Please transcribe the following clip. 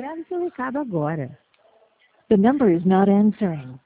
seu recado agora. The number is not answering.